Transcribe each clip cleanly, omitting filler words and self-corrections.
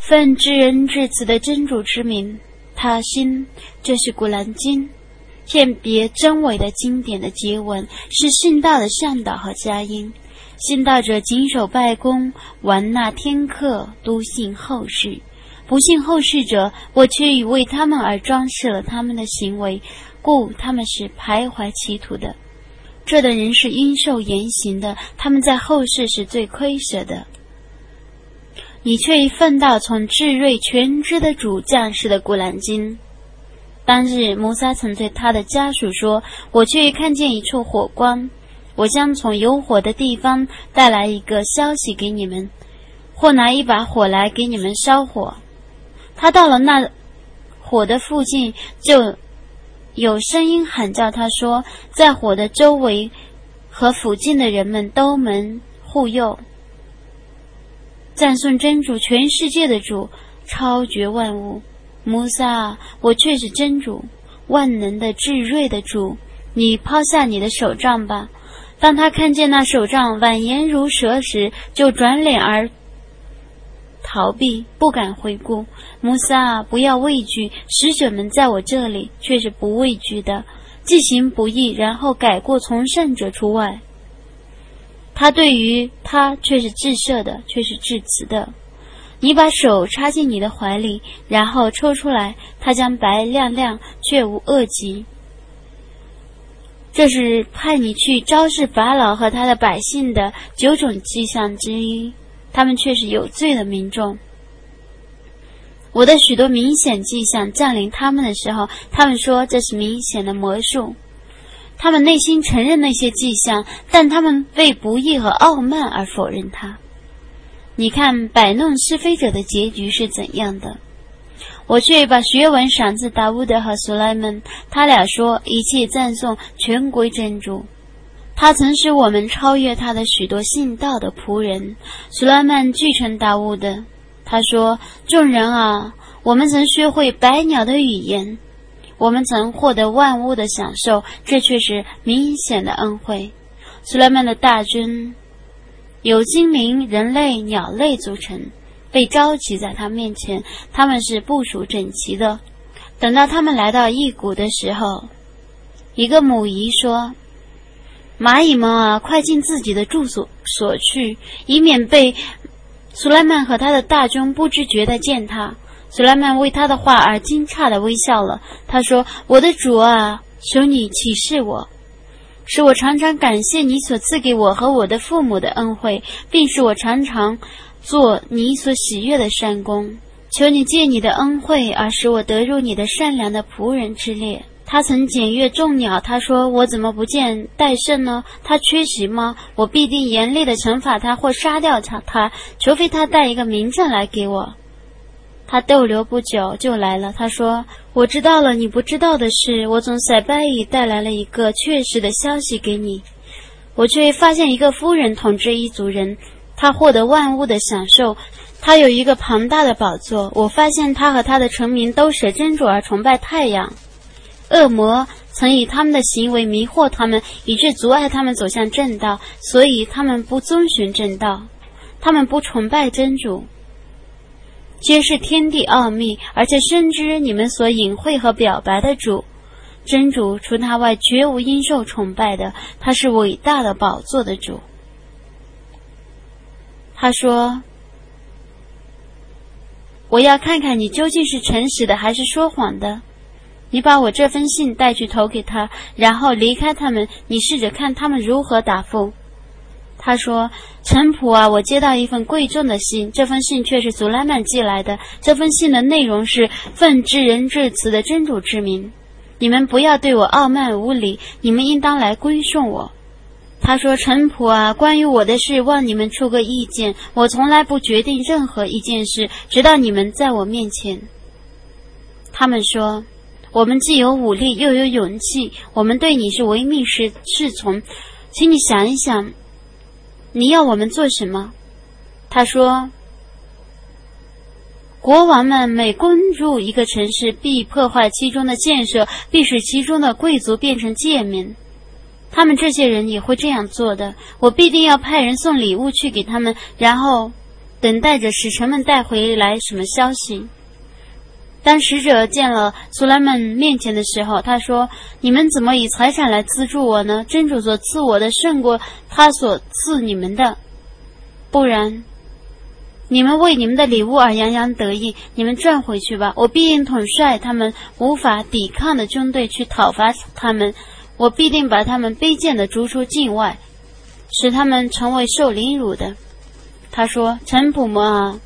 奉至仁至慈的真主之名，他心，这是古兰经，鉴别真伪的经典的结文，是信道的向导和佳音。信道者谨守拜功，完纳天课，笃信后世。不信后世者，我却已为他们而装饰了他们的行为，故他们是徘徊歧途的。这等人是应受严刑的，他们在后世是最亏舍的。你却已奉到从至睿全知的主降世的古兰经。当日摩萨曾对他的家属说，我却已看见一处火光，我将从有火的地方带来一个消息给你们，或拿一把火来给你们烧火。他到了那火的附近，就有声音喊叫他说，在火的周围和附近的人们都门护佑，赞颂真主，全世界的主，超绝万物。摩萨，我却是真主，万能的至睿的主，你抛下你的手杖吧。当他看见那手杖蜿蜒如蛇时，就转脸而逃避，不敢回顾。摩萨，不要畏惧，使者们在我这里却是不畏惧的，既行不义，然后改过从善者除外。他对于他却是至赦的，却是至慈的。你把手插进你的怀里，然后抽出来，它将白亮亮，却无恶疾。这是派你去昭示法老和他的百姓的9种迹象之一，他们却是有罪的民众。我的许多明显迹象降临他们的时候，他们说这是明显的魔术。他们内心承认那些迹象，但他们为不义和傲慢而否认它。你看摆弄是非者的结局是怎样的。我却把学文赏赐达乌德和苏莱曼，他俩说一切赞颂全归真主。他曾使我们超越他的许多信道的仆人。苏莱曼据称达乌德，他说，众人啊，我们曾学会百鸟的语言，我们曾获得万物的享受，这却是明显的恩惠。苏莱曼的大军由精灵、人类、鸟类组成，被召集在他面前，他们是部署整齐的。等到他们来到异谷的时候，一个母仪说，蚂蚁们啊，快进自己的住所去，以免被苏莱曼和他的大军不知觉地见他。苏莱曼为他的话而惊诧地微笑了，他说，我的主啊，求你启示我，使我常常感谢你所赐给我和我的父母的恩惠，并使我常常做你所喜悦的善功。求你借你的恩惠而使我得入你的善良的仆人之列。他曾检阅众鸟，他说，我怎么不见戴胜呢？他缺席吗？我必定严厉地惩罚他或杀掉他，除非他带一个明证来给我。他逗留不久就来了，他说，我知道了你不知道的事，我从塞拜伊带来了一个确实的消息给你。我却发现一个夫人统治一族人，他获得万物的享受，他有一个庞大的宝座。我发现他和他的臣民都舍真主而崇拜太阳。恶魔曾以他们的行为迷惑他们，以致阻碍他们走向正道，所以他们不遵循正道，他们不崇拜真主，揭示天地奥秘，而且深知你们所隐晦和表白的主。真主除他外绝无应受崇拜的，他是伟大的宝座的主。他说，我要看看你究竟是诚实的还是说谎的。你把我这封信带去投给他，然后离开他们，你试着看他们如何答复。他说，臣仆啊，我接到一份贵重的信，这封信却是祖拉曼寄来的。这封信的内容是奉至仁至慈的真主之名，你们不要对我傲慢无礼，你们应当来归顺我。他说，臣仆啊，关于我的事望你们出个意见，我从来不决定任何一件事，直到你们在我面前。他们说，我们既有武力又有勇气，我们对你是唯命是从，请你想一想，你要我们做什么？他说，国王们每攻入一个城市，必破坏其中的建设，必使其中的贵族变成贱民。他们这些人也会这样做的，我必定要派人送礼物去给他们，然后等待着使臣们带回来什么消息。当使者见了所罗门面前的时候，他说：你们怎么以财产来资助我呢？真主所赐我的胜过他所赐你们的，不然你们为你们的礼物而洋洋得意，你们转回去吧，我必定统帅他们无法抵抗的军队去讨伐他们，我必定把他们卑贱的逐出境外，使他们成为受凌辱的。他说：臣仆们啊，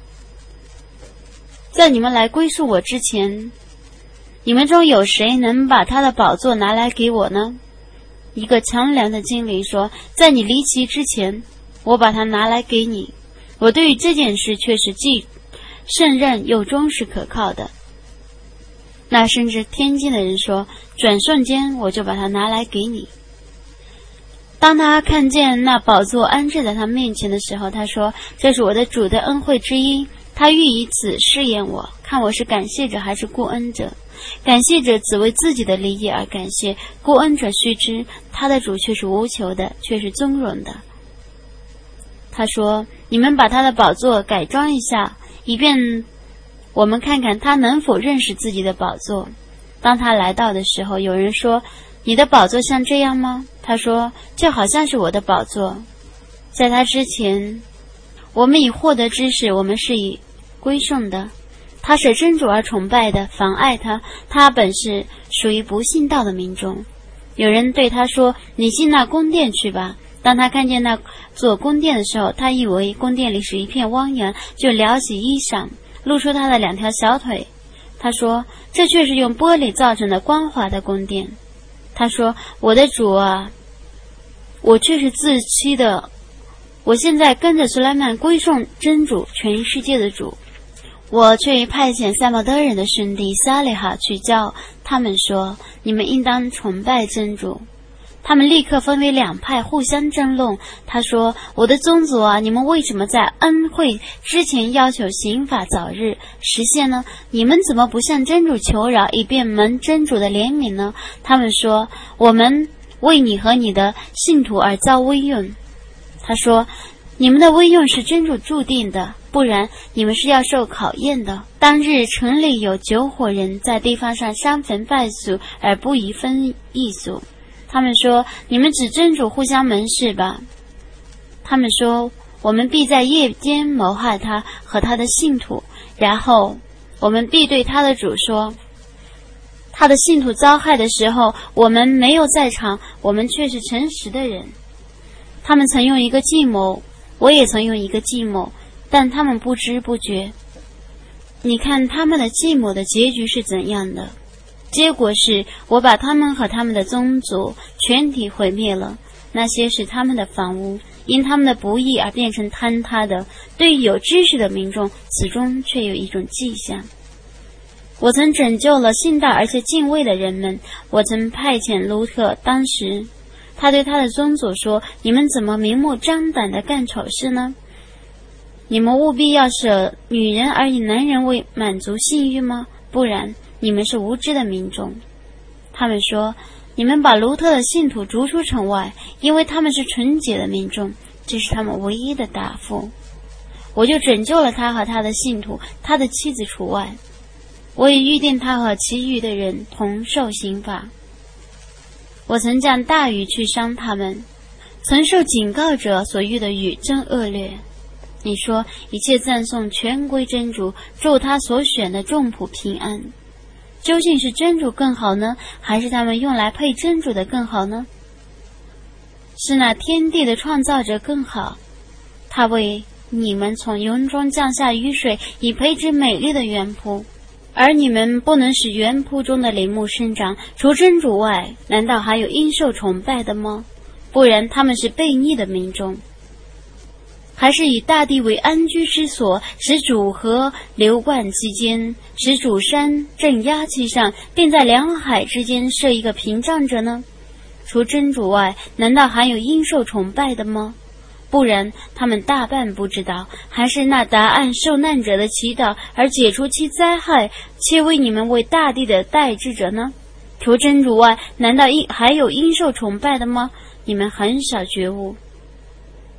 在你们来归宿我之前，你们中有谁能把他的宝座拿来给我呢？一个强梁的精灵说：在你离奇之前，我把它拿来给你，我对于这件事却是既胜任又忠实可靠的。那甚至天津的人说：转瞬间我就把它拿来给你。当他看见那宝座安置在他面前的时候，他说：这是我的主的恩惠之一，他欲以此试验我，看我是感谢者还是过恩者。感谢者只为自己的利益而感谢，过恩者须知他的主却是无求的，却是尊荣的。他说：你们把他的宝座改装一下，以便我们看看他能否认识自己的宝座。当他来到的时候，有人说：你的宝座像这样吗？他说：就好像是我的宝座。在他之前，我们已获得知识，我们是以归顺的。他舍真主而崇拜的，妨碍他，他本是属于不信道的民众。有人对他说：你进那宫殿去吧。当他看见那座宫殿的时候，他以为宫殿里是一片汪洋，就撩起衣裳，露出他的2条小腿。他说：这却是用玻璃造成的光滑的宫殿。他说：我的主啊，我却是自欺的，我现在跟着苏莱曼归顺真主，全世界的主。我却派遣塞莫德人的兄弟萨利哈去教他们说：你们应当崇拜真主。他们立刻分为2派，互相争论。他说：我的宗族啊，你们为什么在恩惠之前要求刑法早日实现呢？你们怎么不向真主求饶，以便蒙真主的怜悯呢？他们说：我们为你和你的信徒而造威用。他说：你们的威用是真主注定的，不然你们是要受考验的。当日城里有9伙人在地方上伤坟败俗，而不宜分异俗。他们说：你们指真主互相盟誓吧。他们说：我们必在夜间谋害他和他的信徒，然后我们必对他的主说：他的信徒遭害的时候，我们没有在场，我们却是诚实的人。他们曾用一个计谋，我也曾用一个计谋，但他们不知不觉。你看他们的计谋的结局是怎样的？结果是我把他们和他们的宗族全体毁灭了。那些是他们的房屋，因他们的不义而变成坍塌的。对于有知识的民众，此中却有一种迹象。我曾拯救了信道而且敬畏的人们。我曾派遣卢特，当时他对他的宗族说：你们怎么明目张胆地干丑事呢？你们务必要舍女人而以男人为满足性欲吗？不然你们是无知的民众。他们说：你们把卢特的信徒逐出城外，因为他们是纯洁的民众，这是他们唯一的答复。我就拯救了他和他的信徒，他的妻子除外。我也预定他和其余的人同受刑罚。我曾降大雨去伤他们，曾受警告者所遇的雨真恶劣。你说一切赞颂全归真主，祝他所选的众仆平安。究竟是真主更好呢，还是他们用来配真主的更好呢？是那天地的创造者更好，他为你们从云中降下雨水，以培植美丽的园圃，而你们不能使园圃中的林木生长。除真主外，难道还有应受崇拜的吗？不然他们是悖逆的民众。还是以大地为安居之所，使主河流贯其间，使主山镇压其上，并在两海之间设一个屏障者呢？除真主外，难道还有应受崇拜的吗？不然他们大半不知道，还是那答案受难者的祈祷而解除其灾害，且为你们为大地的代志者呢？除真主外，难道还有应受崇拜的吗？你们很少觉悟。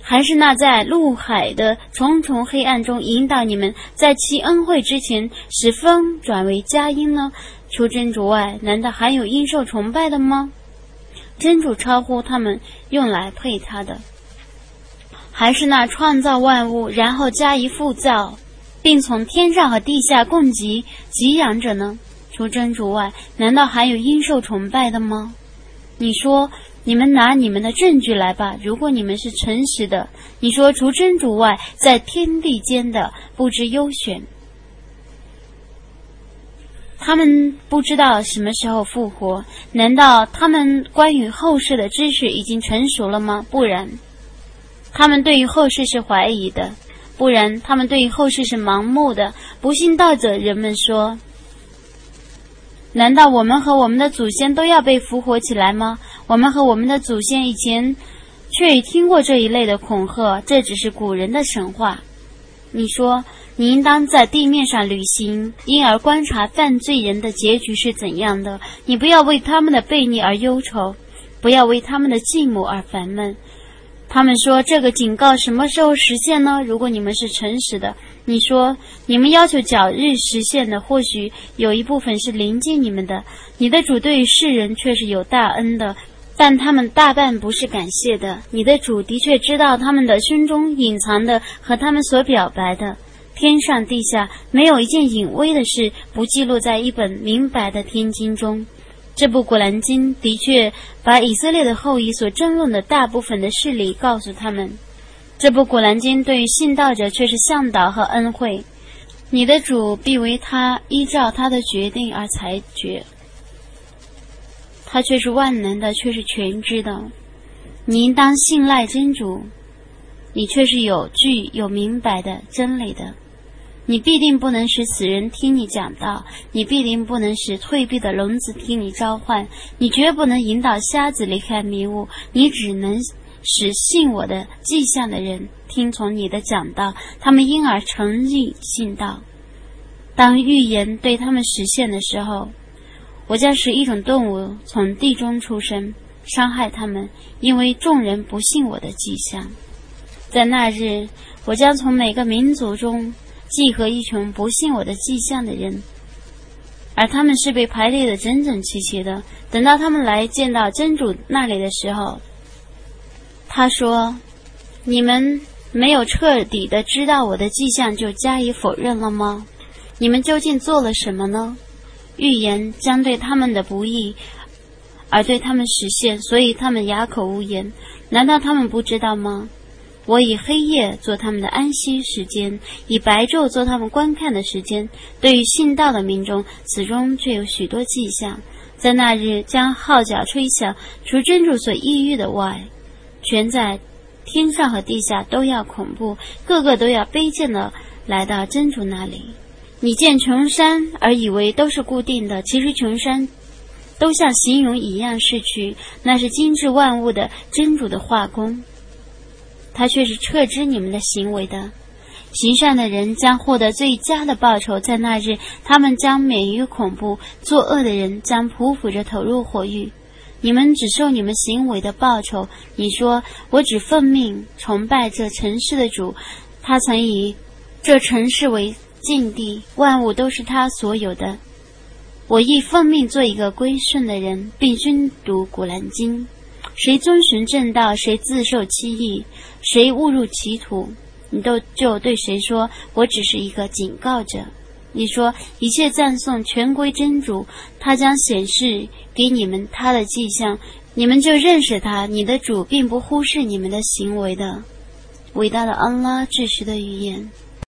还是那在陆海的重重黑暗中引导你们，在其恩惠之前使风转为佳音呢？除真主外，难道还有应受崇拜的吗？真主超乎他们用来配他的。还是那创造万物，然后加以复造，并从天上和地下供给给养者呢？除真主外，难道还有应受崇拜的吗？你说，你们拿你们的证据来吧，如果你们是诚实的。你说，除真主外，在天地间的不知优选。他们不知道什么时候复活，难道他们关于后世的知识已经成熟了吗？不然。他们对于后世是怀疑的，不然他们对于后世是盲目的。不信道者人们说，难道我们和我们的祖先都要被复活起来吗？我们和我们的祖先以前却已听过这一类的恐吓，这只是古人的神话。你说，你应当在地面上旅行，因而观察犯罪人的结局是怎样的。你不要为他们的悖逆而忧愁，不要为他们的寂寞而烦闷。他们说，这个警告什么时候实现呢？如果你们是诚实的，你说，你们要求早日实现的，或许有一部分是临近你们的。你的主对于世人却是有大恩的，但他们大半不是感谢的。你的主的确知道他们的胸中隐藏的和他们所表白的。天上地下没有一件隐微的事不记录在一本明白的天经中。这部古兰经的确把以色列的后裔所争论的大部分的事理告诉他们。这部古兰经对于信道者却是向导和恩惠。你的主必为他依照他的决定而裁决。他却是万能的，却是全知的。你应当信赖真主，你却是有据有明白的真理的。你必定不能使死人听你讲道，你必定不能使退避的聋子听你召唤，你绝不能引导瞎子离开迷雾，你只能使信我的迹象的人听从你的讲道，他们因而诚意信道。当预言对他们实现的时候，我将使一种动物从地中出生，伤害他们，因为众人不信我的迹象。在那日，我将从每个民族中集合一群不信我的迹象的人，而他们是被排列的整整齐齐的。等到他们来见到真主那里的时候，他说，你们没有彻底的知道我的迹象就加以否认了吗？你们究竟做了什么呢？预言将对他们的不义而对他们实现，所以他们哑口无言。难道他们不知道吗？我以黑夜做他们的安息时间，以白昼做他们观看的时间。对于信道的民众，此中却有许多迹象。在那日将号角吹响，除真主所抑郁的外，全在天上和地下都要恐怖，个个都要卑贱的来到真主那里。你见群山而以为都是固定的，其实群山都像形容一样逝去，那是精致万物的真主的画工，他却是撤知你们的行为的。行善的人将获得最佳的报酬，在那日他们将免于恐怖，作恶的人将匍匐着投入火狱。你们只受你们行为的报酬。你说，我只奉命崇拜这城市的主，他曾以这城市为境地，万物都是他所有的。我亦奉命做一个归顺的人，并宣读古兰经。谁遵循正道，谁自受其益，谁误入歧途，你就对谁说，我只是一个警告者。你说，一切赞颂全归真主，他将显示给你们他的迹象，你们就认识他。你的主并不忽视你们的行为的。伟大的安拉至实的语言。